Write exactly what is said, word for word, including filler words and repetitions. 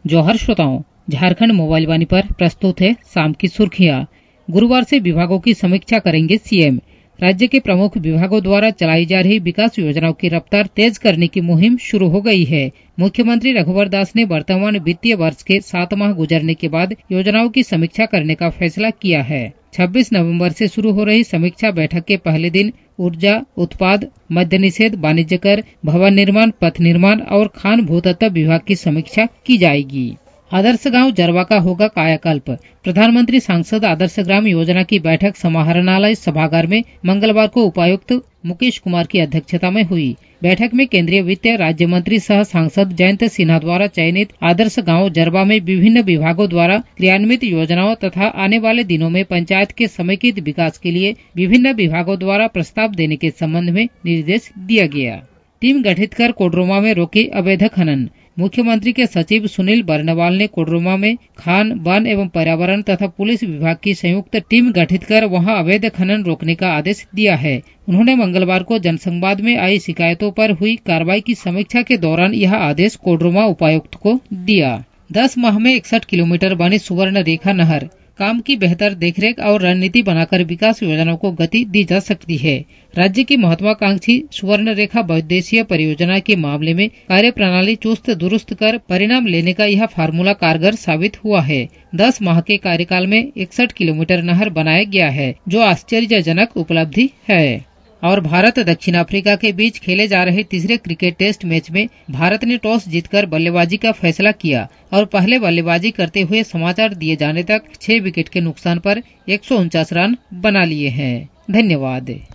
जौहर श्रोताओं, झारखंड मोबाइल वाणी पर प्रस्तुत है शाम की सुर्खियां। गुरुवार से विभागों की समीक्षा करेंगे सीएम। राज्य के प्रमुख विभागों द्वारा चलाई जा रही विकास योजनाओं की रफ्तार तेज करने की मुहिम शुरू हो गई है। मुख्यमंत्री रघुवर दास ने वर्तमान वित्तीय वर्ष के सात माह गुजरने के बाद योजनाओं की समीक्षा करने का फैसला किया है। छब्बीस नवंबर से शुरू हो रही समीक्षा बैठक के पहले दिन ऊर्जा, उत्पाद, मद्य निषेध, वाणिज्य कर, भवन निर्माण, पथ निर्माण और खान भूतत्व विभाग की समीक्षा की जाएगी। आदर्श गांव जरवा का होगा कायाकल्प। प्रधानमंत्री सांसद आदर्श ग्राम योजना की बैठक समाहरणालय सभागार में मंगलवार को उपायुक्त मुकेश कुमार की अध्यक्षता में हुई। बैठक में केंद्रीय वित्त राज्य मंत्री सह सांसद जयंत सिन्हा द्वारा चयनित आदर्श गांव जरवा में विभिन्न विभागों द्वारा क्रियान्वित योजनाओं तथा आने वाले दिनों में पंचायत के समेकित विकास के लिए विभिन्न विभागों द्वारा प्रस्ताव देने के संबंध में निर्देश दिया गया। टीम गठित कर कोडरमा में रोके अवैध खनन। मुख्यमंत्री के सचिव सुनील बरनवाल ने कोडरमा में खान, वन एवं पर्यावरण तथा पुलिस विभाग की संयुक्त टीम गठित कर वहां अवैध खनन रोकने का आदेश दिया है। उन्होंने मंगलवार को जनसंवाद में आई शिकायतों पर हुई कार्रवाई की समीक्षा के दौरान यह आदेश कोडरमा उपायुक्त को दिया। दस माह में इकसठ किलोमीटर बनी सुवर्ण रेखा नहर। काम की बेहतर देखरेख और रणनीति बनाकर विकास योजनाओं को गति दी जा सकती है। राज्य की महत्वाकांक्षी सुवर्ण रेखा बहुउद्देशीय परियोजना के मामले में कार्य प्रणाली चुस्त दुरुस्त कर परिणाम लेने का यह फार्मूला कारगर साबित हुआ है। दस माह के कार्यकाल में इकसठ किलोमीटर नहर बनाया गया है, जो आश्चर्यजनक उपलब्धि है। और भारत दक्षिण अफ्रीका के बीच खेले जा रहे तीसरे क्रिकेट टेस्ट मैच में भारत ने टॉस जीतकर बल्लेबाजी का फैसला किया और पहले बल्लेबाजी करते हुए समाचार दिए जाने तक छह विकेट के नुकसान पर एक सौ उनचास रन बना लिए हैं। धन्यवाद।